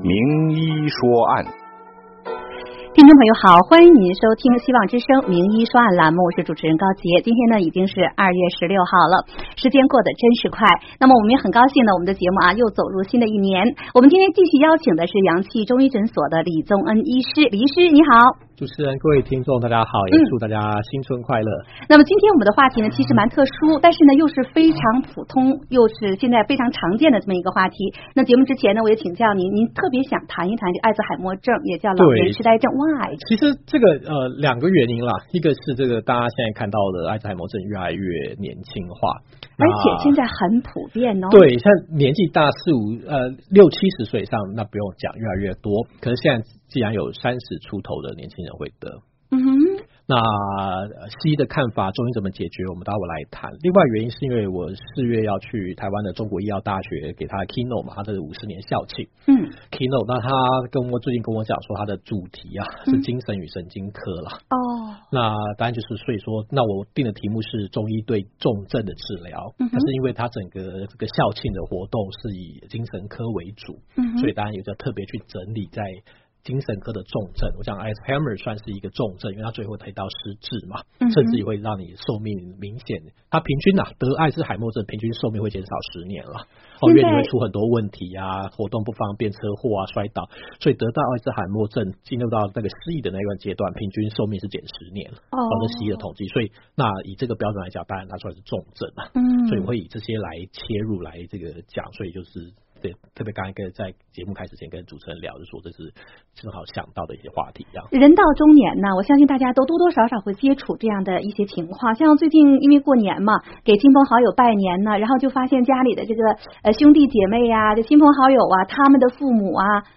名医说案。 听众朋友好，欢迎您收听希望之声名医说案栏目，我是主持人高杰。今天呢已经是2月16号了，时间过得真是快。那么我们也很高兴呢，我们的节目又走入新的一年。我们今天继续邀请的是阳气中医诊所的李宗恩医师，李医师你好。 主持人，各位听众大家好，也祝大家新春快乐。 那么今天我们的话题呢其实蛮特殊，但是呢又是非常普通，又是现在非常常见的这么一个话题。那节目之前呢我也请教您特别想谈一谈这个阿兹海默症，也叫老年痴呆症 Why？ 其实这个两个原因啦，一个是这个大家现在看到的阿兹海默症越来越年轻化， 而且现在很普遍哦。 对，像年纪大60、70岁以上那不用讲，越来越多。可是现在既然有30出头的年轻人会得，那西医的看法，中医怎么解决，我们待会来谈。另外原因是因为我4月要去台湾的中国医药大学给他的 keynote 嘛，他的50年校庆keynote， 那他最近跟我讲说他的主题是精神与神经科啦。那当然就是所以说，那我定的题目是中医对重症的治疗，但是因为他整个这个校庆的活动是以精神科为主，所以当然有在特别去整理在精神科的重症。我想 Alzheimer 算是一个重症，因为它最后提到失智嘛，甚至也会让你寿命明显，它平均得阿兹海默症平均寿命会减少10年了。因为你会出很多问题活动不方便，车祸摔倒，所以得到阿兹海默症进入到那个失忆的那段阶段，平均寿命是减10年了。这是西医的统计，所以那以这个标准来讲，当然它算是重症所以我会以这些来切入来这个讲，所以就是对，特别刚才在节目开始前跟主持人聊，就说这是正好想到的一些话题人到中年呢，我相信大家都多多少少会接触这样的一些情况。像最近因为过年嘛，给亲朋好友拜年呢，然后就发现家里的这个兄弟姐妹这亲朋好友他们的父母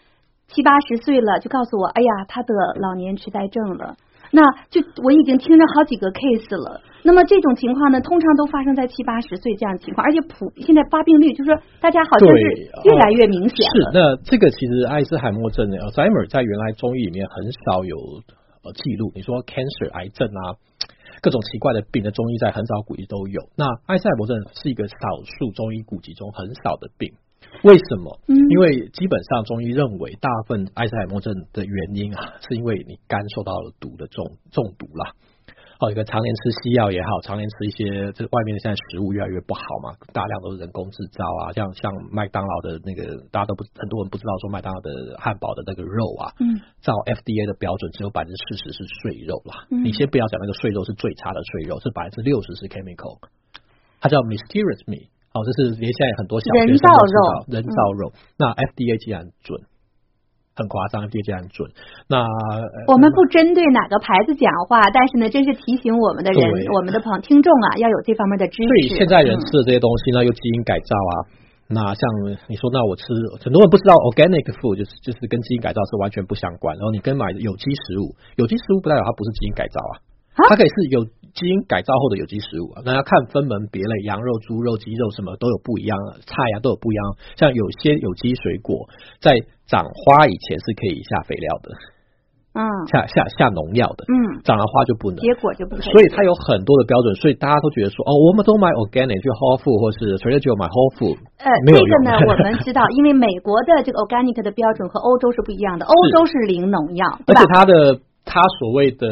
70、80岁了，就告诉我，哎呀，他得老年痴呆症了。那就我已经听着好几个 case 了。那么这种情况呢，通常都发生在70、80岁这样的情况，而且现在发病率就是说大家好像是越来越明显了。 是，那这个其实阿兹海默症的 Alzheimer 在原来中医里面很少有记录。你说 cancer 癌症各种奇怪的病的中医在很早古籍都有。那阿兹海默症是一个少数中医古籍中很少的病。为什么？因为基本上中医认为大部分阿兹海默症的原因是因为你肝受到了毒的中毒啦。一个常年吃西药也好，常年吃一些这外面的现在食物越来越不好嘛，大量都是人工制造像麦当劳的那个大家都很多人不知道说麦当劳的汉堡的那个肉照 FDA 的标准只有40%是碎肉啦。你先不要讲那个碎肉是最差的碎肉，是60%是 chemical， 它叫 mysterious meat。这是连现在很多小学生都知道人造肉。那 FDA 既然准，很夸张， FDA 既然准，那我们不针对哪个牌子讲话，但是呢，真是提醒我们的人，我们的听众要有这方面的知识。 所以现在人吃的这些东西呢，又基因改造那像你说，那我吃，很多人不知道 organic food 就是跟基因改造是完全不相关。然后你跟买有机食物不代表它不是基因改造它可以是有基因改造后的有机食物那要看分门别类，羊肉、猪肉、鸡肉什么都有不一样，菜都有不一样。像有些有机水果在长花以前是可以下肥料的，下农药的，长了花就不能， 结果就不可以。 所以它有很多的标准，所以大家都觉得说我们都买 organic 就 whole food 或是除了就买 whole food。 这个呢我们知道，因为美国的这个 organic 的标准和欧洲是不一样的，欧洲是零农药，对吧？ 而且它所谓的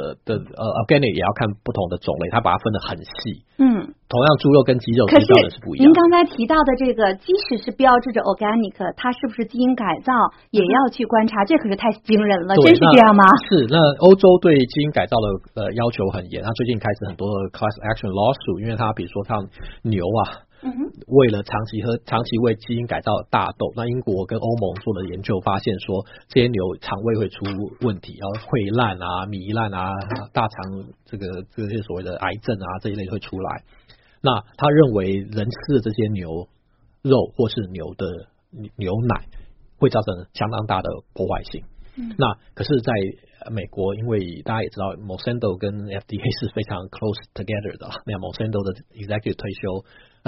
organic 也要看不同的种类，它把它分得很细。同样猪肉跟鸡肉其实标准是不一样的。 您刚才提到的这个，即使是标志着 organic， 它是不是基因改造也要去观察，这可是太惊人了，真是这样吗？ 是，那欧洲对基因改造的要求很严，它最近开始很多的 class action lawsuit， 因为它比如说像牛为了长期喂基因改造的大豆，那英国跟欧盟做的研究发现说，这些牛肠胃会出问题，然后溃烂糜烂大肠这些所谓的癌症这一类会出来。那他认为人吃的这些牛肉或是牛奶会造成相当大的破坏性。那可是在美国，因为大家也知道 Monsanto 跟 FDA 是非常 close together 的，那 Monsanto 的 executive 退休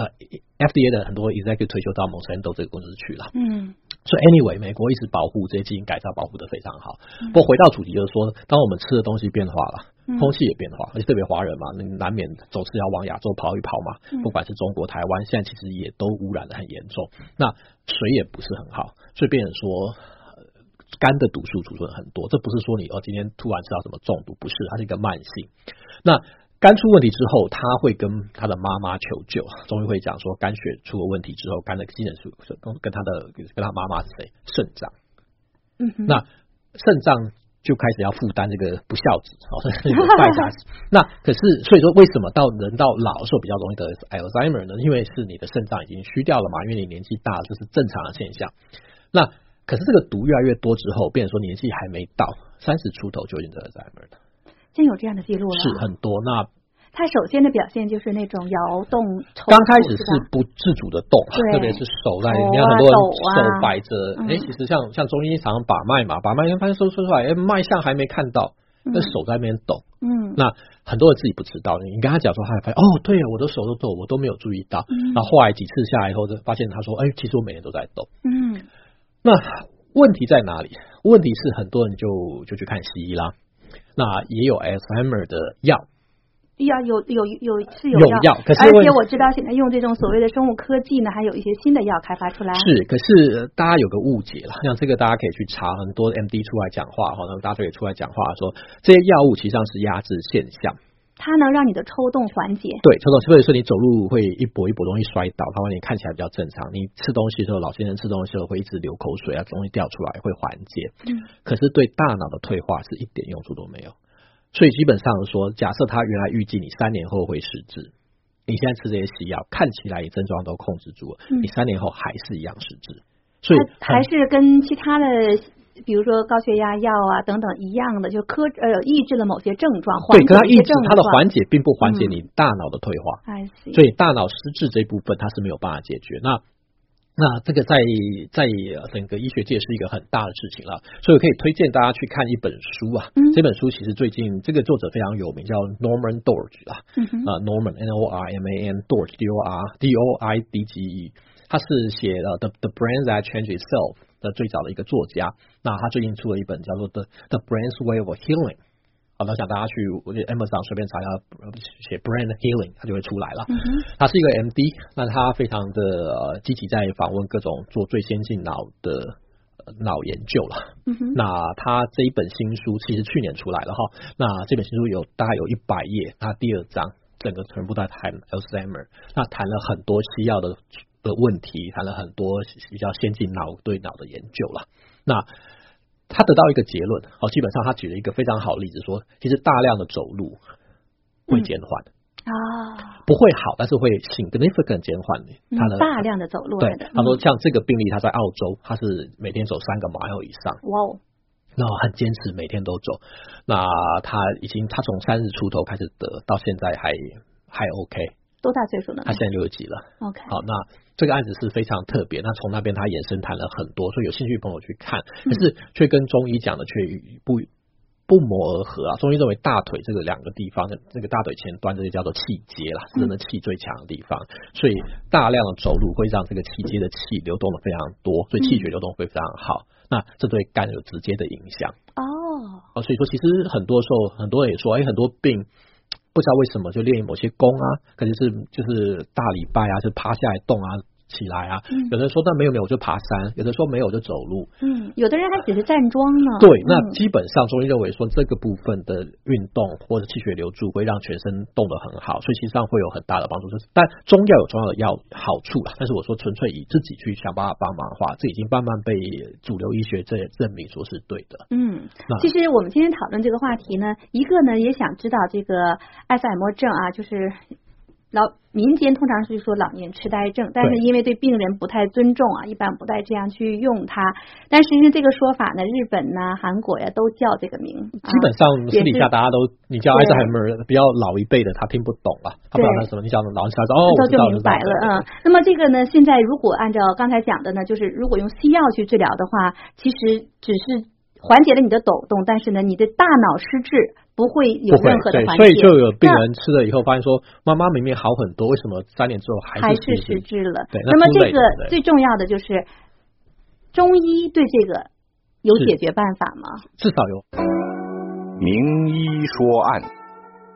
FDA 的很多 executive 退休到 Monsanto 这个公司去了。所以 anyway 美国一直保护这些基因改造保护的非常好。不过回到主题就是说，当我们吃的东西变化了， 空气也变化，而且特别华人嘛，难免总是要往亚洲跑一跑嘛。不管是中国、台湾，现在其实也都污染得很严重。那水也不是很好，所以变成说肝的毒素储存很多。这不是说你今天突然吃到什么中毒，不是，它是一个慢性。那肝出问题之后，他会跟他的妈妈求救，中医会讲说肝血出了问题之后，肝的机能是跟他妈妈是谁？肾脏。那肾脏就开始要负担这个不孝子，这个败家子。那可是所以说，为什么人到老的时候比较容易得 Alzheimer 呢？因为是你的肾脏已经虚掉了嘛，因为你年纪大，这是正常的现象。那可是这个毒越来越多之后，变成说年纪还没到30出头就已经得 Alzheimer 了。 真有这样的记录了， 是很多。那他首先的表现就是那种摇动抽搐， 刚开始是不自主的动，特别是手在，你看很多人手摆着，其实像中医常常把脉嘛，把脉发现说出来，脉象还没看到，那手在那边抖，那很多人自己不知道，你跟他讲说，他发现对啊，我的手都抖，我都没有注意到，然后后来几次下来以后，就发现他说，其实我每天都在抖，那问题在哪里？问题是很多人就去看西医啦，那也有 Alzheimer 的药。有药，可是而且我知道现在用这种所谓的生物科技呢，还有一些新的药开发出来。 是，可是大家有个误解了，像这个大家可以去查，很多 MD 出来讲话，大家也出来讲话说，这些药物其实上是压制现象， 它能让你的抽动缓解。 对，抽动，或者说你走路会一跛一跛容易摔倒，它会你看起来比较正常。你吃东西的时候，老先生吃东西的时候会一直流口水啊，容易掉出来，会缓解。可是对大脑的退化是一点用处都没有。所以基本上说，假设他原来预计你3年后会失智，你现在吃这些西药，看起来你症状都控制住了，你3年后还是一样失智。所以还是跟其他的，比如说高血压药啊等等一样的，就抑制了某些症状， 对，可它抑制它的缓解，并不缓解你大脑的退化。所以大脑失智这一部分它是没有办法解决。那这个在整个医学界是一个很大的事情了，所以我可以推荐大家去看一本书啊。这本书其实最近这个作者非常有名，叫 Norman Doidge 啊，Norman Norman Doidge Doidge，他是写了 The Brain That Changed Itself 的最早的一个作家。那他最近出了一本叫做 The Brain's Way of Healing。我想大家去我觉得 Amazon 随便查一下写 brain healing 它就会出来了。他是一个 MD， 那他非常的积极在访问各种做最先进脑的脑研究了。那他这一本新书其实去年出来了哈。那这本新书大概有100页，他第2章整个全部在谈 Alzheimer， 那谈了很多西药的问题，谈了很多比较先进对脑的研究了。那他得到一个结论，基本上他举了一个非常好的例子，说其实大量的走路会减缓不会好，但是会 significant 减缓他的大量的走路。 对，他说像这个病例，他在澳洲，他是每天走3个mile以上，那很坚持每天都走。那他从30出头开始得，到现在还 OK。 多大岁数了？ 他现在60几了。 OK， 好，那这个案子是非常特别。那从那边他延伸谈了很多，所以有兴趣的朋友去看，可是却跟中医讲的却不谋而合啊。中医认为大腿这个2个地方，这个大腿前端这个叫做气结啦，是人的气最强的地方，所以大量的走路会让这个气结的气流动的非常多，所以气血流动会非常好。那这对肝有直接的影响。所以说其实很多时候很多人也说，很多病不知道为什么就练某些功啊，可能是就是大礼拜啊，就趴下来动啊，起来啊。有的人说那没有我就爬山，有的说没有我就走路。 有的人还只是站桩呢。 对，那基本上中医认为说这个部分的运动或者气血流注会让全身动得很好，所以其实上会有很大的帮助。但中药有中药的好处啦，但是我说纯粹以自己去想办法帮忙的话，这已经慢慢被主流医学证明说是对的。 其实我们今天讨论这个话题呢，一个呢也想知道这个阿兹海默症啊，就是民间通常是说老年痴呆症，但是因为对病人不太尊重啊，一般不带这样去用它。但实际上这个说法呢，日本呐、韩国呀都叫这个名。 基本上私底下大家都你叫阿兹海默比较老一辈的，他听不懂了，他不知道那什么。你讲老人痴呆症我知道就明白了。那么这个呢，现在如果按照刚才讲的呢，就是如果用西药去治疗的话，其实只是缓解了你的抖动，但是呢，你的大脑失智不会有任何的缓解。 所以就有病人吃了以后发现说，妈妈明明好很多，为什么3年之后还是失智了？ 对， 那么这个最重要的就是中医对这个有解决办法吗？ 至少有。 名医说案。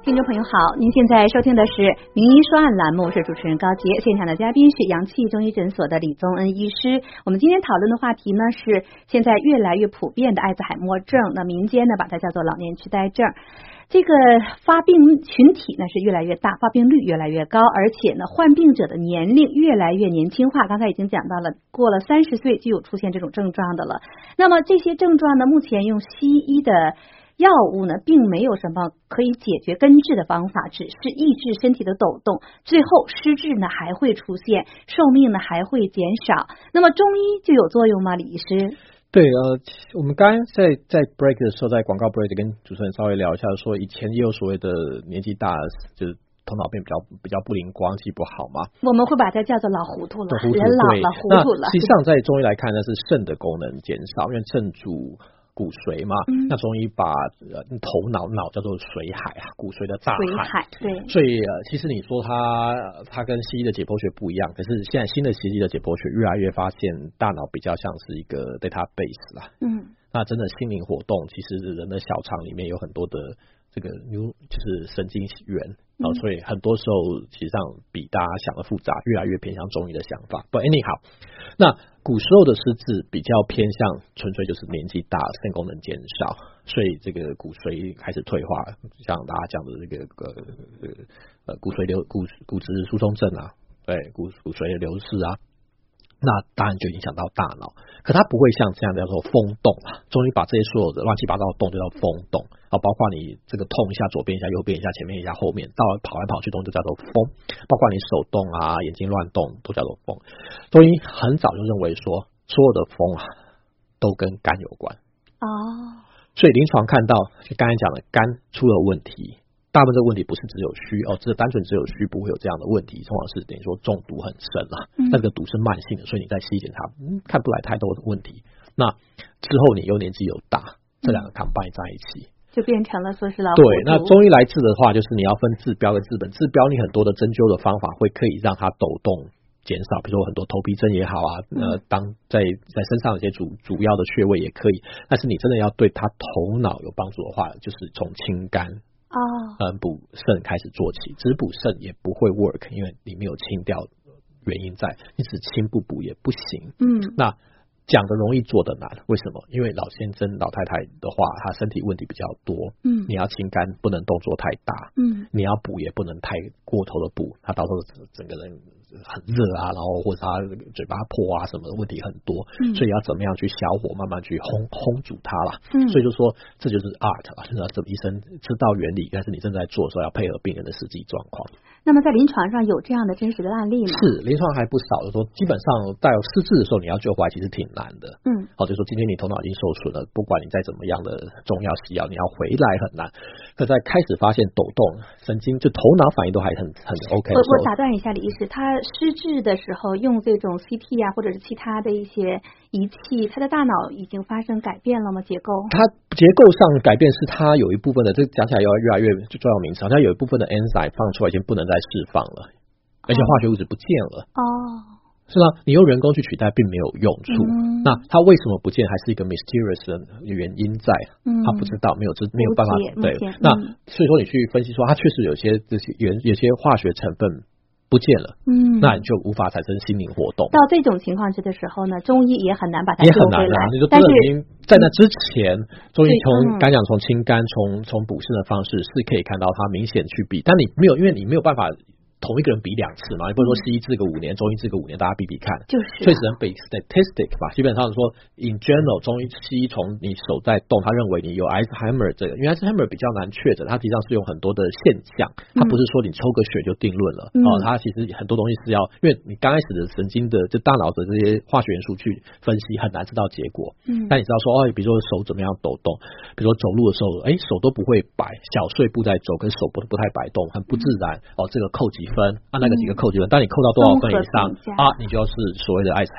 听众朋友好，您现在收听的是名医说案栏目，是主持人高杰，现场的嘉宾是阳气中医诊所的李宗恩医师。我们今天讨论的话题呢是现在越来越普遍的阿兹海默症，那民间呢把它叫做老年痴呆症。这个发病群体呢是越来越大，发病率越来越高，而且呢患病者的年龄越来越年轻化。刚才已经讲到了，过了30岁就有出现这种症状的了。那么这些症状呢，目前用西医的药物呢并没有什么可以解决根治的方法，只是抑制身体的抖动，最后失智呢还会出现，寿命呢还会减少。那么中医就有作用吗，李医师？ 对，我们刚刚在 break 的时候，在广告 break 跟主持人稍微聊一下，说以前也有所谓的年纪大就是头脑变比较不灵光，记不好嘛， 我们会把它叫做老糊涂了，人老了糊涂了。 实际上在中医来看呢，是肾的功能减少，因为肾主骨髓嘛，那中医把头脑叫做髓海啊，骨髓的大海。 对， 所以其实你说它跟西医的解剖学不一样，可是现在新的西医的解剖学越来越发现大脑比较像是一个 database 啦。那真的心灵活动，其实人的小肠里面有很多的这个就是神经元所以很多时候其实上比大家想的复杂，越来越偏向中医的想法。But anyhow， 那古时候的失智比较偏向纯粹就是年纪大，肾功能减少，所以这个骨髓开始退化，像大家讲的这个骨质疏松症啊，对，骨髓的流失啊，那当然就影响到大脑。可它不会像这样叫做风动啊，中医把这些所有的乱七八糟的动就叫风动包括你这个痛一下，左边一下，右边一下，前面一下，后面到跑来跑去动就叫做风，包括你手动啊，眼睛乱动都叫做风。中医很早就认为说，所有的风啊都跟肝有关所以临床看到就刚才讲的肝出了问题，大部分这个问题不是只有虚这单纯只有虚不会有这样的问题，通常是等于说中毒很深啦，那个毒是慢性的，所以你在西医检查看不来太多的问题。那之后你又年纪又大，这两个 combine 在一起， 就变成了说是老糊涂。 对，那中医来治的话，就是你要分治标跟治本。治标你很多的针灸的方法可以让它抖动减少，比如说很多头皮针也好啊，当在身上有些主要的穴位也可以。但是你真的要对他头脑有帮助的话，就是从清肝补肾开始做起。只补肾也不会 work， 因为你没有清掉原因在，你只清不补也不行。那讲的容易做的难，为什么？因为老先生老太太的话，他身体问题比较多，你要清肝不能动作太大，你要补也不能太过头的补，他到时候整个人很热啊，然后或者他嘴巴破啊什么的问题很多，所以要怎么样去小火慢慢去烘煮它啦。所以就说这就是 art 啊，就是这医生知道原理，但是你正在做的时候要配合病人的实际状况。 那么在临床上有这样的真实的案例吗？ 是，临床还不少的说，基本上到失智的时候你要救回来其实挺难的。就是说今天你头脑已经受损了，不管你再怎么样的中药西药，你要回来很难。可在开始发现抖动神经，就头脑反应都还很 OK。 我打断一下李医师，他失智的时候用这种 CT 啊或者是其他的一些仪器，他的大脑已经发生改变了吗？结构？他结构上改变是他有一部分的，这讲起来要越来越重要名词，好像有一部分的 enzyme 放出来已经不能再释放了，而且化学物质不见了。是吧？你用人工去取代并没有用处。那它为什么不见，还是一个 mysterious 的原因在，他不知道，没有办法。对，那所以说你去分析说，它确实有些化学成分不见了，那你就无法产生心灵活动。 到这种情况的时候呢，中医也很难把它救回来。 你说但是在那之前，中医从刚讲从清肝从补肾的方式是可以看到它明显去比，但你没有，因为你没有办法同一个人比2次嘛，你不能说西医治个5年，中医治个5年，大家比看，所以只能比 statistic 吧。基本上说 in general， 中医西医从你手在动，他认为你有 Alzheimer 这个，因为 Alzheimer 比较难确诊，它实际上是用很多的现象，它不是说你抽个血就定论了它其实很多东西是要，因为你刚开始的神经的就大脑的这些化学元素去分析，很难知道结果。但你知道说比如说手怎么样抖动，比如说走路的时候手都不会摆，小碎步在走，可是手不太摆动，很不自然这个扣几分那个几个扣几分，当你扣到多少分以上你就是所谓的 Alzheimer。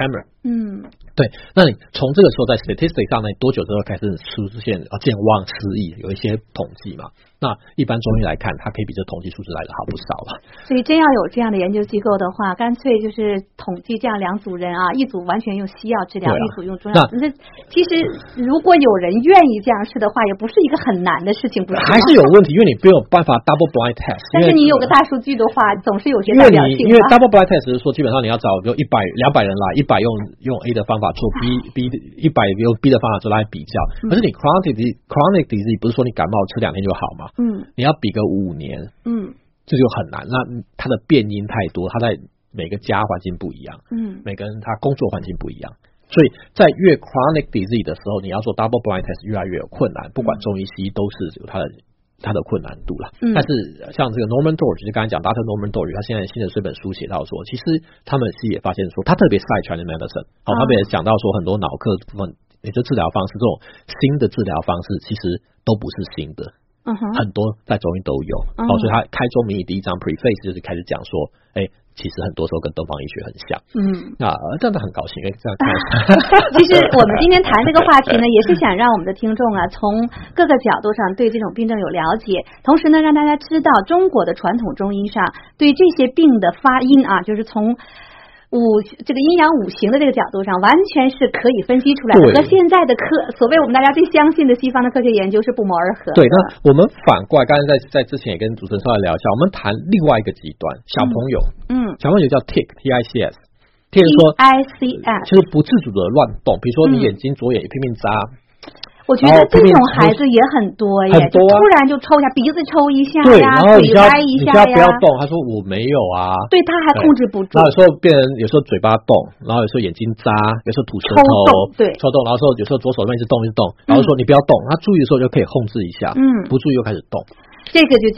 对，那你从这个时候在 statistic 上呢，多久之后开始出现健忘失忆，有一些统计嘛？那一般中医来看，它可以比这统计数字来的好不少了。 所以真要有这样的研究机构的话，干脆就是统计这样2组人啊，一组完全用西药治疗，一组用中药。那其实如果有人愿意这样试的话，也不是一个很难的事情，不是？ 还是有问题，因为你没有办法 double blind test。 但是你有个大数据的话，总是有些代表性。 因为 double blind test 是说，基本上你要找比如100、200人来，100用 A 的方法做 B100用 B 的方法做来比较。可是你 chronic disease 不是说你感冒吃2天就好吗？你要比个5年，这就很难。那它的变因太多，它在每个家环境不一样，每个人他工作环境不一样，所以在越 chronic disease 的时候，你要做 double blind test 越来越有困难。不管中医西医都是有它的困难度了。但是像这个 Norman Doidge， 就刚才讲 Dr. Norman Doidge， 他现在新的这本书写到说，其实他们也发现说，他特别 cite Chinese medicine， 他们也讲到说，很多脑科部分也就治疗方式，这种新的治疗方式其实都不是新的。很多在中医都有，所以他开宗明义第一章 preface 就是开始讲说，其实很多时候跟东方医学很像。那这样子很高兴，因为这样看。 其实我们今天谈这个话题呢，也是想让我们的听众啊，从各个角度上对这种病症有了解，同时呢，让大家知道中国的传统中医上对这些病的发因啊，就是从这个阴阳五行的这个角度上，完全是可以分析出来的，和现在的所谓我们大家最相信的西方的科学研究是不谋而合的。 对，那我们反过来，刚才在之前也跟主持人稍微聊一下，我们谈另外一个极端，小朋友，小朋友叫 TICS， 就是不自主的乱动，比如说你眼睛左眼拼命眨。 我觉得这种孩子也很多耶，就突然就抽一下，鼻子抽一下呀，嘴歪一下呀。 不要动，他说我没有啊。 对，他还控制不住。 然后有时候变成有时候嘴巴动，然后有时候眼睛眨，有时候吐舌头，对，抽动，然后有时候左手那边一直动，然后说你不要动，他注意的时候就可以控制一下，不注意又开始动。 这个就叫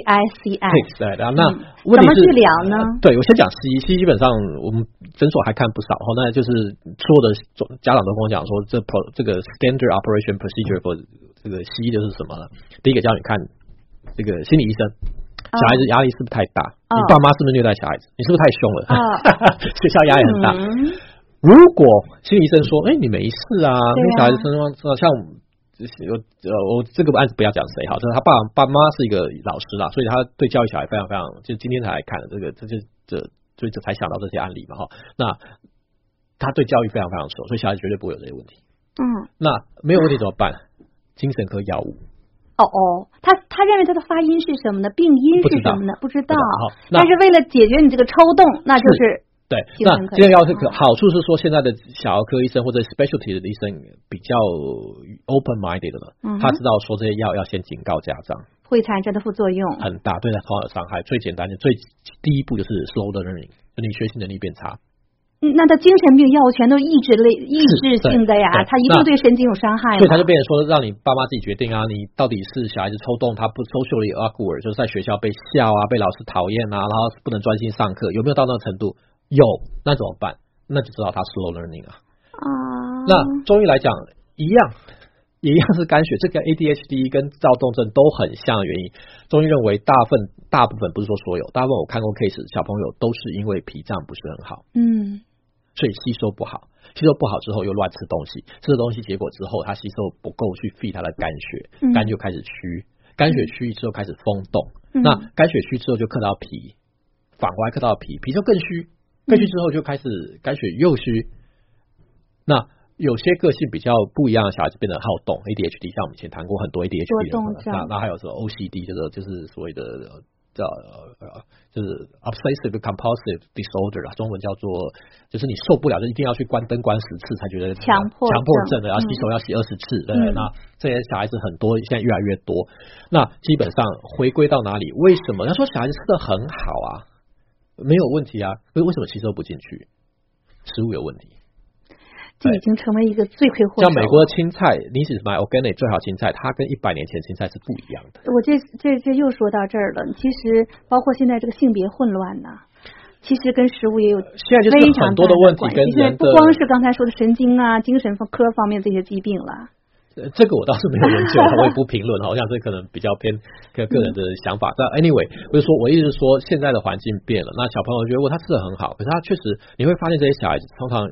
TICS。 对，那问题是怎么治疗呢？ 对，我先讲西医基本上我们诊所还看不少，那就是所有的家长都跟我讲说，这个 standard operation procedure for 这个西医就是什么呢？第一个叫你看这个心理医生，小孩子压力是不是太大？你爸妈是不是虐待小孩子？你是不是太凶了？学校压力很大。如果心理医生说，你没事啊，因为小孩子身上像。我这个案子不要讲谁好，就是他爸妈是一个老师啦，所以他对教育小孩非常非常，就今天才来看的所以这才想到这些案例嘛哈。那他对教育非常非常熟，所以小孩子绝对不会有这些问题。那没有问题怎么办？精神科药物。 他认为他的发音是什么呢？病因是什么呢？不知道。但是为了解决你这个抽动，那就是。 对，那这个药是好处是说，现在的小儿科医生或者 specialty 的医生比较 open minded 了，他知道说这些药要先警告家长， 会产生的副作用很大，对他头脑有伤害。最简单的第一步就是 slow learning， 就你学习能力变差。 那他精神病药物全都抑制性的呀，他一定对神经有伤害。 所以他就变成说，让你爸妈自己决定啊，你到底是小孩子抽动，他不 socially awkward， 就是在学校被笑啊，被老师讨厌啊，然后不能专心上课，有没有到那个程度？有，那怎么办？那就知道他 slow learning 啊。那中医来讲一样是肝血，这个 ADHD 跟躁动症都很像的原因。中医认为大部分不是说所有，大部分我看过 case 小朋友都是因为脾脏不是很好，所以吸收不好之后又乱吃东西，吃了东西结果之后他吸收不够去 feed 他的肝血，肝就开始虚，肝血虚之后开始风动，那肝血虚之后就克到脾，反过来克到脾就更虚。更虚之后就开始肝血又虚，那有些个性比较不一样的小孩子变得好动 ADHD， 像我们以前谈过很多 ADHD 那还有什么 OCD， 就是所谓的就是 obsessive compulsive disorder 啦，中文叫做就是你受不了就一定要去关灯关10次才觉得强迫症的，要洗手要洗20次，对，那这些小孩子很多，现在越来越多。那基本上回归到哪里？为什么他说小孩子吃得很好啊？没有问题啊，为什么吸收不进去？食物有问题， 这已经成为一个罪魁祸首。 像美国的青菜，你只买 organic 最好青菜，它跟100年前青菜是不一样的。 我这又说到这儿了。其实包括现在这个性别混乱呐，其实跟食物也有现在就是很多的问题跟人的， 不光是刚才说的神经啊、精神科方面这些疾病了。 这个我倒是没有研究，我也不评论，好像这可能比较偏个人的想法。但 anyway， 我意思是说，现在的环境变了，那小朋友觉得他吃得很好，可是他确实你会发现这些小孩子通常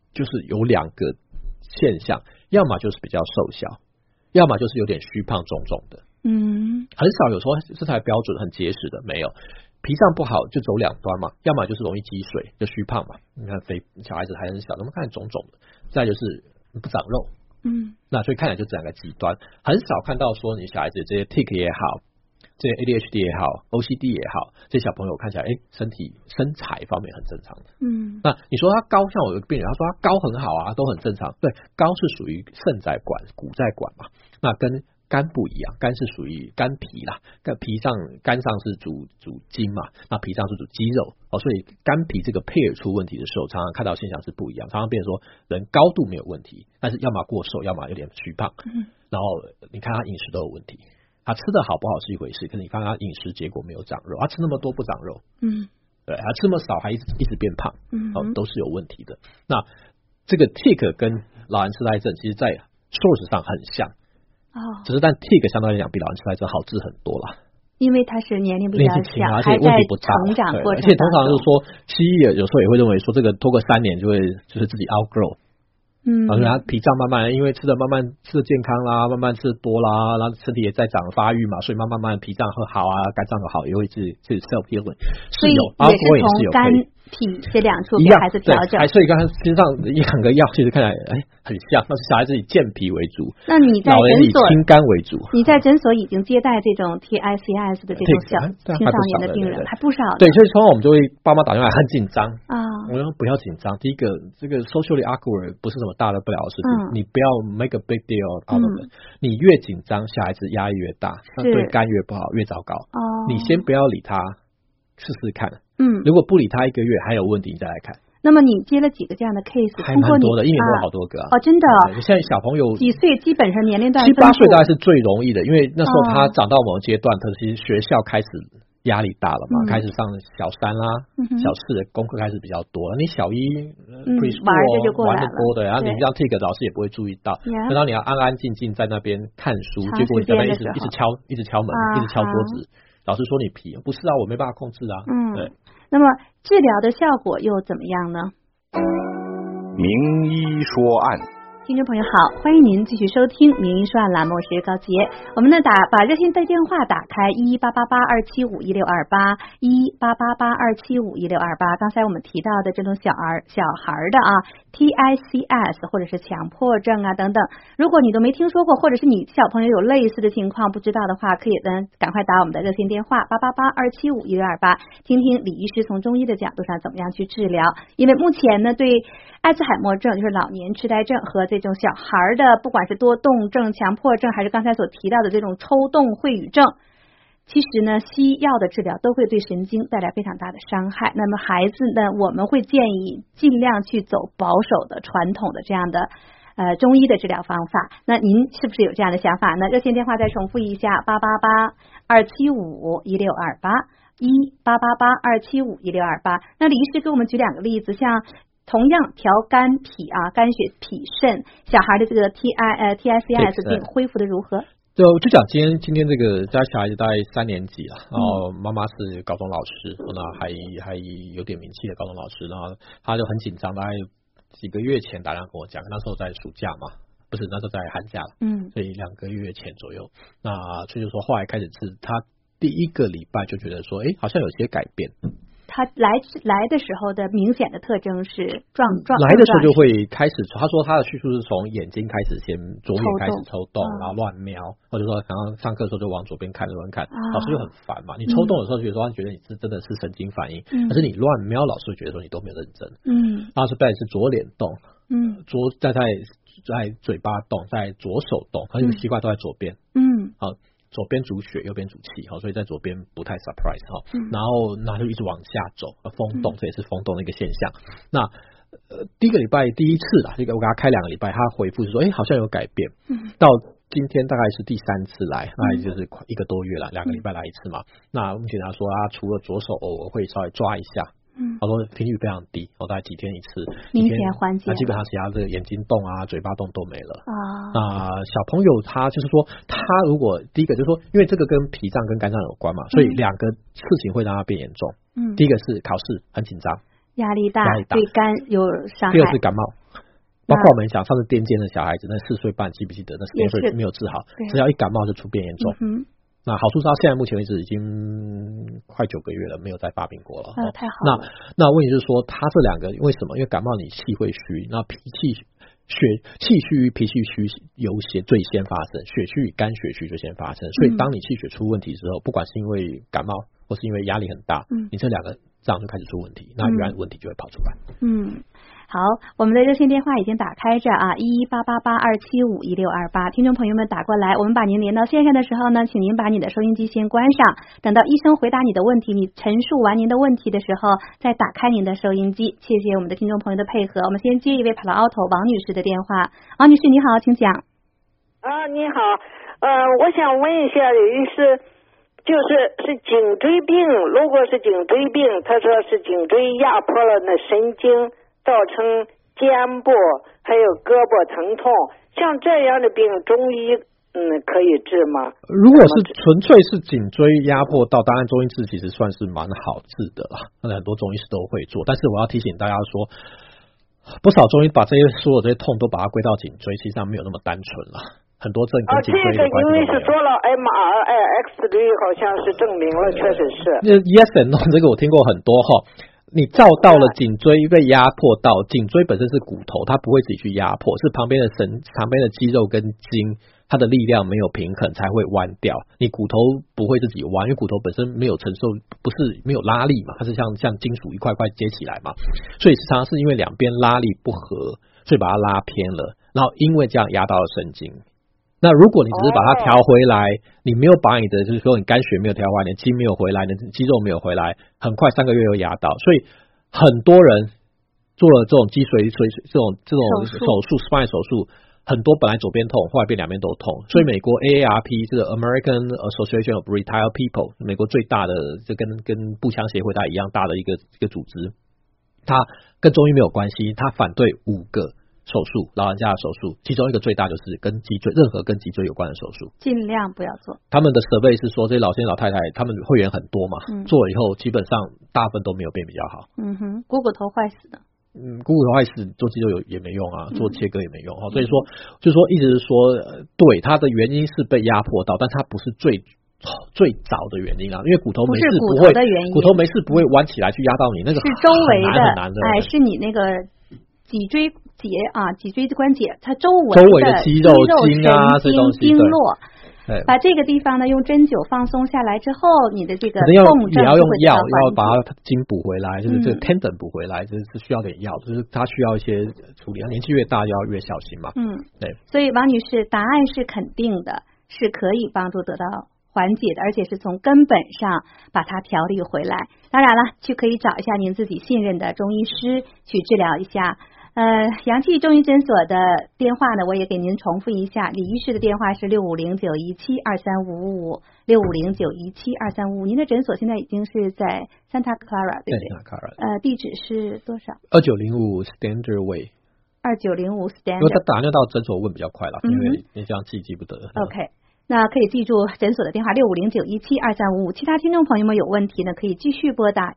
就是有两个现象，要么就是比较瘦小，要么就是有点虚胖肿肿的。很少有说身材标准很结实的，没有。脾脏不好就走两端嘛，要么就是容易积水，就虚胖嘛。你看肥小孩子还很小，怎么看肿肿的？再就是不长肉，那所以看起来就这两个极端，很少看到说你小孩子这些 TIC 也好，这些 ADHD 也好 ，OCD 也好，这些小朋友看起来身材方面很正常的。那你说他高，像我有个病人，他说他高很好啊，都很正常。对，高是属于肾在管、骨在管嘛，那跟肝不一样，肝是属于肝脾啦，肝上是主筋嘛，那脾脏是主肌肉所以肝脾这个配尔出问题的时候，常常看到现象是不一样，常常变成说人高度没有问题，但是要么过瘦，要么有点虚胖，然后你看他饮食都有问题，他吃的好不好是一回事，可是你看他饮食结果没有长肉，他吃那么多不长肉，对，他吃那么少还一直变胖，都是有问题的。那这个 TIC 跟老年痴呆症其实在 source 上很像。只是但 TIC 相对来讲比老年痴呆症好治很多啦， 因为他是年龄比较小， 而且问题不大， 成长过程， 而且通常就是说西医有时候也会认为说这个拖个3年就是自己 outgrow，然后他脾脏慢慢因为吃的健康啦，慢慢吃多啦，然后身体也在长发育嘛，所以慢慢脾脏会好啊，肝脏会好，也会自己 self healing， 所以也是从肝脾这两处给孩子调整。 所以刚才身上一两个药其实看起来很像，但是小孩子以健脾为主， 那你在老人以清肝为主。 你在诊所已经接待这种 TICS 的这种青少年的病人还不少的。 对，所以通常我们就会爸妈打电话很紧张我说不要紧张，第一个这个 socially awkward 不是什么大的不了的事情，你不要 make a big deal out of it，你越紧张小孩子压力越大，那对肝越不好越糟糕你先不要理他，试试看如果不理他1个月还有问题你再来看。 那么你接了几个这样的 case？ 还蛮多的，一年多好多个真的现在小朋友几岁基本上年龄段 7、8岁大概是最容易的，因为那时候他长到某个阶段其实学校开始压力大了嘛，开始上小3啦小4的功课开始比较多了，你小1 玩着就过来了， 玩得多的，然后你这样 take 老师也不会注意到，然后你要安安静静在那边看书，结果你在那边一直敲门一直敲桌子，老师说你皮，不是我没办法控制对。 那么治疗的效果又怎么样呢？ 名医说案。 听众朋友好，欢迎您继续收听名医说案栏目，我是高杰。我们呢把热线的电话打开18882751628，18882751628。刚才我们提到的这种小孩的TICS 或者是强迫症等等，如果你都没听说过，或者是你小朋友有类似的情况不知道的话，可以呢赶快打我们的热线电话888-275-1628，听听李医师从中医的角度上怎么样去治疗。因为目前呢对阿兹海默症就是老年痴呆症和这种小孩的不管是多动症、强迫症还是刚才所提到的这种抽动秽语症，其实呢西药的治疗都会对神经带来非常大的伤害。那么孩子呢我们会建议尽量去走保守的传统的这样的中医的治疗方法。那您是不是有这样的想法呢？热线电话再重复一下888-275-1628，1888275-1628。那李医师给我们举2个例子，像同样调肝脾肝血脾肾，小孩的这个 TICS 病恢复的如何？ 就讲今天这个家小孩子大概3年级了，然后妈妈是高中老师，那还有点名气的高中老师，然后他就很紧张，大概几个月前打电话跟我讲，那时候在暑假嘛，不是那时候在寒假了，所以2个月前左右，那所以就说后来开始治，他第1个礼拜就觉得说好像有些改变。 他来的时候的明显的特征是来的时候就会开始，他说他的叙述是从眼睛开始，先左眼开始抽动，然后乱瞄，或者说刚刚上课的时候就往左边看，老师就很烦嘛。你抽动的时候觉得说他觉得你是真的是神经反应，可是你乱瞄，老师觉得说你都没有认真。然后是带是左脸动，在嘴巴动，在左手动，他这个习惯都在左边。好。左边主血，右边主气，所以在左边不太 surprise 然后那就一直往下走，风动，这也是风动的一个现象。那第1个礼拜第1次啦，这个我给他开2个礼拜，他回复是说好像有改变。到今天大概是第3次来，那也就是1个多月了，2个礼拜来1次嘛。那目前他说他除了左手偶尔会稍微抓一下。他说频率非常低，大概几天1次， 明显缓解。 那基本上其他的眼睛动嘴巴动都没了。那小朋友他就是说，他如果第一个就是说，因为这个跟脾脏跟肝脏有关嘛，所以2个事情会让他变严重。第一个是考试很紧张， 压力大，对肝有伤害。 第二是感冒，包括我们讲上次癫痫的小孩子，那4岁半记不记得？那4岁没有治好，只要一感冒就出变严重。那好处是到现在目前为止已经快9个月了，没有再发病过了。 太好了。 那问题就是说，他这两个为什么？因为感冒你气会虚，那气虚与脾气虚最先发生，血虚与肝血虚就先发生。所以当你气血出问题之后，不管是因为感冒或是因为压力很大，你这两个脏就开始出问题，那原来问题就会跑出来。 好，我们的热线电话已经打开着啊，1188827512628，听众朋友们打过来，我们把您连到线上的时候呢，请您把你的收音机先关上，等到医生回答你的问题，你陈述完您的问题的时候，再打开您的收音机。谢谢我们的听众朋友的配合，我们先接一位跑到auto王女士的电话。王女士你好，请讲。 你好，我想问一下，就是颈椎病，如果是颈椎病，他说是颈椎压迫了那神经，造成肩部还有胳膊疼痛，像这样的病中医可以治吗？ 如果是纯粹是颈椎压迫到，当然中医治其实算是蛮好治的啦，那很多中医师都会做。但是我要提醒大家说，不少中医把所有这些痛都把它归到颈椎，实际上没有那么单纯啦。很多症跟颈椎有关系。这个因为是做了 MRI、X 光，好像是证明了，确实是。 Yes and no， 这个我听过很多哈。你照到了颈椎被压迫到，颈椎本身是骨头，它不会自己去压迫，是旁边的肌肉跟筋，它的力量没有平衡才会弯掉。你骨头不会自己弯，因为骨头本身没有承受，不是没有拉力嘛，它是像金属一块块接起来嘛，所以常常是因为两边拉力不合，所以把它拉偏了，然后因为这样压到了神经。那如果你只是把它调回来，你没有把你的就是说你肝血没有调回来，你的筋没有回来，你的肌肉没有回来，很快3个月又压到，所以很多人做了这种脊髓这种手术 spine 手术，很多本来左边痛，后来变两边都痛。所以美国 AARP 这个 American Association of Retired People， 美国最大的这跟步枪协会它一样大的一个组织，它跟中医没有关系，它反对5个手术，老人家的手术，其中一个最大就是跟脊椎，任何跟脊椎有关的手术， 尽量不要做。 他们的survey是说，这些老先生老太太，他们会员很多嘛，做了以后基本上大部分都没有变比较好。 股骨头坏死的。 股骨头坏死做肌肉也没用啊，做切割也没用所以说，就是说，意思是说，对，它的原因是被压迫到，但它不是最早的原因啊，因为骨头没事不会，骨头没事不会弯起来去压到你，那个是周围的， 很难的， 是你那个脊椎关节，它周围的肌肉筋啊，这东西经络，把这个地方呢用针灸放松下来之后，你的这个痛症也要用药，要把它筋补回来，就是这个 tendon 补回来，就是需要点药，就是它需要一些处理。年纪越大要越小心嘛。对。 所以王女士，答案是肯定的，是可以帮助得到缓解的，而且是从根本上把它调理回来。当然了，可以找一下您自己信任的中医师去治疗一下。阳气中医诊所的电话呢，我也给您重复一下，李医师的电话是6509172355 6509172355。您的诊所现在已经是在 Santa Clara 对不对？ Santa Clara。 地址是多少 ？2905 Standard Way。 2905 Standard。 如果他打电话到诊所问比较快了，因为你这样记不得。 OK。那可以记住诊所的电话6509172355，其他听众朋友们有问题呢，可以继续拨打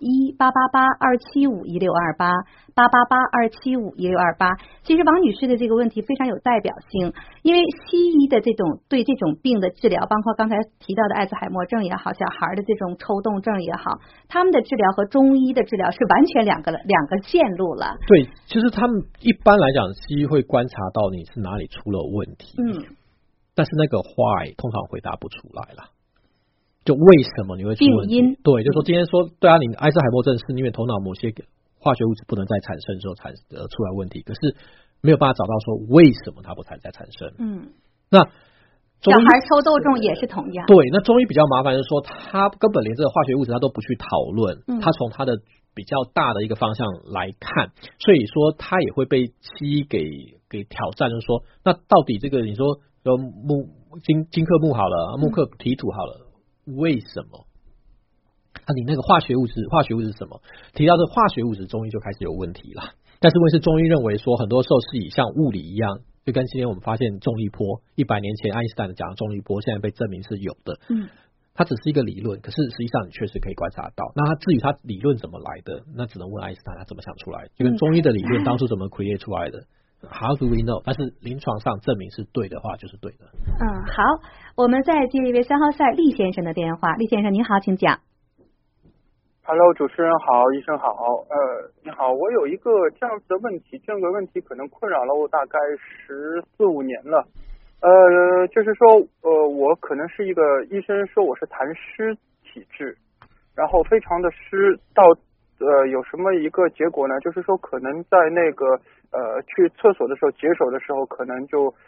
18882751628 888-275-1628。其实王女士的这个问题非常有代表性，因为西医的对这种病的治疗，包括刚才提到的艾滋海默症也好，小孩的这种抽动症也好，他们的治疗和中医的治疗是完全两个线路了。 对，其实他们一般来讲，西医会观察到你是哪里出了问题。但是那个why通常回答不出来了，就为什么你会出问题？ 病因。 对，就说今天说，对啊，你艾滋海默症是因为头脑某些化学物质不能再产生之后出来问题，可是没有办法找到说为什么它不再产生。那小孩抽动症也是同样。 对，那中医比较麻烦的是说，他根本连这个化学物质他都不去讨论，他从他的比较大的一个方向来看，所以说他也会被西医给挑战，就是说，那到底这个你说金克木好了，木克提土好了，为什么？你那个化学物质是什么？提到这化学物质，中医就开始有问题了。但是问题是中医认为说，很多时候是以像物理一样，就跟今天我们发现重力波，100年前爱因斯坦讲的重力波，现在被证明是有的。 它只是一个理论，可是实际上你确实可以观察到。那它至于它理论怎么来的，那只能问爱因斯坦他怎么想出来，就跟中医的理论当初怎么 create 出来的。How do we know？ 但是临床上证明是对的话，就是对的。 好，我们再接一位3号赛厉先生的电话。厉先生您好，请讲。 Hello， 主持人好，医生好。你好，我有一个这样子的问题，这个问题可能困扰了我大概14、15年了。就是说，我可能是一个医生说我是痰湿体质，然后非常的湿，到有什么一个结果呢？就是说，可能在那个去厕所的时候解手的时候，可能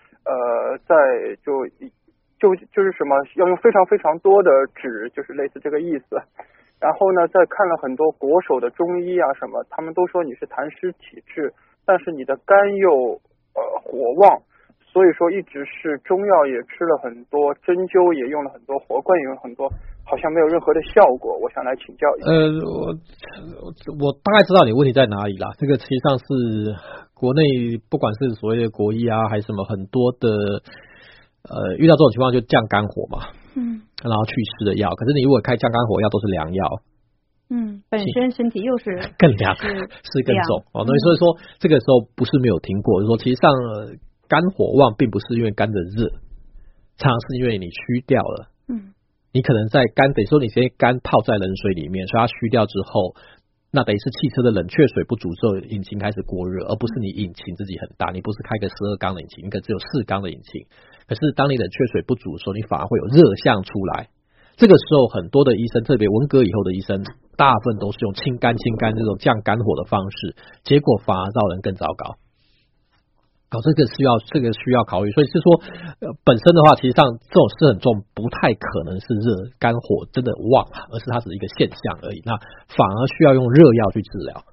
就是什么要用非常非常多的纸，就是类似这个意思。然后呢，再看了很多国手的中医啊什么，他们都说你是痰湿体质，但是你的肝又火旺。所以说一直是中药也吃了很多，针灸也用了很多，活灌也用了很多，好像没有任何的效果。我想来请教一下。 我大概知道你问题在哪里啦。这个实际上是国内不管是所谓的国医啊，还是什么很多的遇到这种情况就降肝火嘛，然后祛湿的药。可是你如果开降肝火药都是凉药。 本身身体又是更凉，是更重所以说这个时候不是没有听过，就是说其实上肝火旺并不是因为肝的热，常常是因为你虚掉了。你可能在肝，等于说你先肝泡在冷水里面，所以它虚掉之后，那等于是汽车的冷却水不足之后，引擎开始过热，而不是你引擎自己很大，你不是开个12缸的引擎，一个只有4缸的引擎。可是当你冷却水不足的时候，你反而会有热象出来。这个时候很多的医生，特别文革以后的医生，大部分都是用清肝这种降肝火的方式，结果反而让人更糟糕。这个需要考虑，所以是说本身的话，其实上这种湿很重，不太可能是热肝火真的旺，而是它只是一个现象而已。那反而需要用热药去治疗。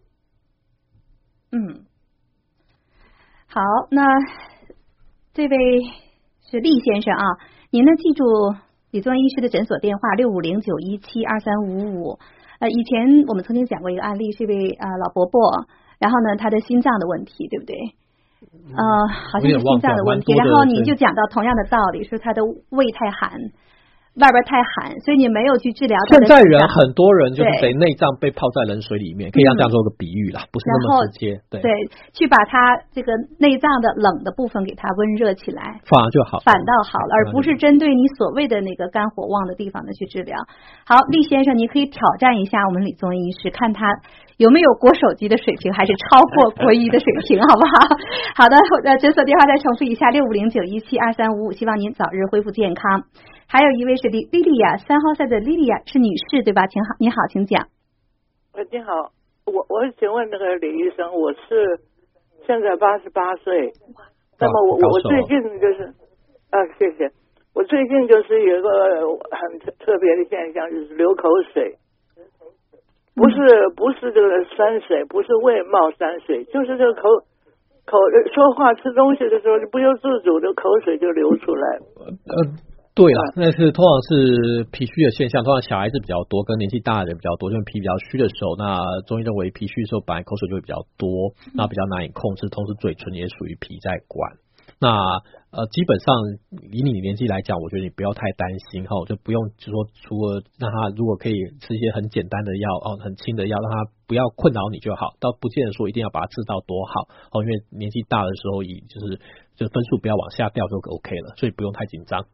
好，那这位是厉先生啊，您呢记住李宗医师的诊所电话6509172355。以前我们曾经讲过一个案例，是一位老伯伯，然后呢他的心脏的问题，对不对？好像是心脏的问题，然后您就讲到同样的道理，说他的胃太寒，外边太寒，所以你没有去治疗他的。 现在人很多人就是得内脏被泡在冷水里面，可以让这样做个比喻啦，不是那么直接。对， 去把它这个内脏的冷的部分给它温热起来， 反而就好， 反倒好了，而不是针对你所谓的那个肝火旺的地方的去治疗。好，厉先生，你可以挑战一下我们李宗医师，看他有没有国手级的水平，还是超过国医的水平，好不好？好的，诊所电话再重复一下6509172355，希望您早日恢复健康。还有一位是莉莉亚，3号赛的莉莉亚是女士对吧？你好，请讲。 你好，我请问那个李医生，我是现在88岁，那么我最近就是谢谢，我最近就是有一个很特别的现象，就是流口水。不是这个酸水，不是胃冒酸水，就是这个口说话吃东西的时候，不由自主的口水就流出来。 对了，那是通常是脾虚的现象，通常小孩子比较多，跟年纪大的人比较多，因为脾比较虚的时候，那中医认为脾虚的时候本来口水就会比较多，那比较难以控制，同时嘴唇也属于脾在管。那基本上以你年纪来讲，我觉得你不要太担心就不用就说除了让他如果可以吃一些很简单的药很轻的药，让他不要困扰你就好，倒不见得说一定要把它治到多好因为年纪大的时候就分数不要往下掉就 OK 了，所以不用太紧张。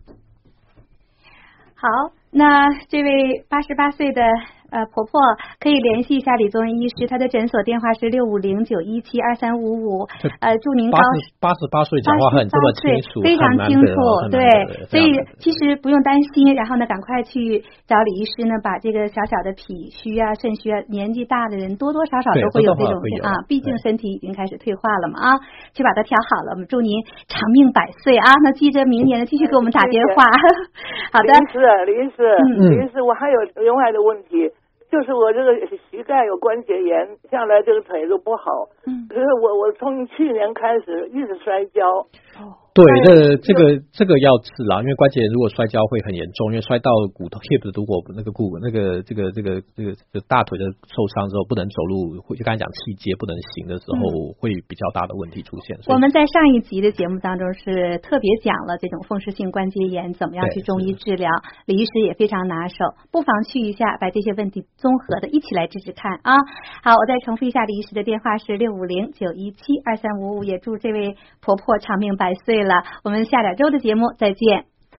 好，那这位88岁的婆婆可以联系一下李宗医师，她的诊所电话是6509172355。祝您 88岁讲话很这么清楚， 非常清楚，对，所以其实不用担心。然后呢，赶快去找李医师呢，把这个小小的脾虚啊、肾虚啊，年纪大的人多多少少都会有这种毕竟身体已经开始退化了嘛去把它调好了。我们祝您长命百岁啊！那记着明年呢继续给我们打电话。好的， 李医师，我还有另外的问题。就是我这个膝盖有关节炎，向来这个腿都不好。可是我从去年开始一直摔跤。 对，这个要治啦，因为关节如果摔跤会很严重，因为摔到骨头 hip 如果那个这个大腿的受伤之后不能走路，就刚才讲气节不能行的时候，会比较大的问题出现。 我们在上一集的节目当中是特别讲了这种风湿性关节炎怎么样去中医治疗，李医师也非常拿手，不妨去一下，把这些问题综合的一起来治治看啊。好，我再重复一下李医师的电话是650-917-2355，也祝这位婆婆长命百岁了。我们下2周的节目再见。